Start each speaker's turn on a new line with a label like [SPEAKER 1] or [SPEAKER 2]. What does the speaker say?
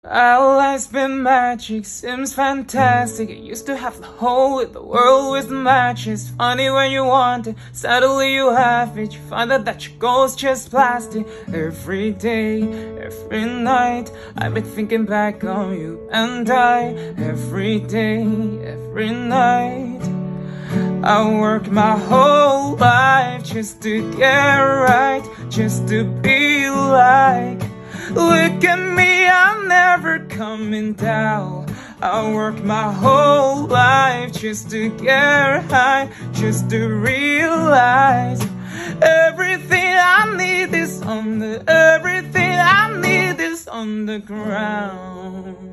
[SPEAKER 1] Our life's been magic, seems fantastic. I used to have the whole of the world with matches. Funny when you want it, suddenly you have it. You find out that your goal's just plastic. Every day, every night, I've been thinking back on you and I. Every day, every night, I work my whole life just to get right, just to be like. Look at me, I'm never coming down. I work my whole life just to get high, just to realize everything I need is on the ground.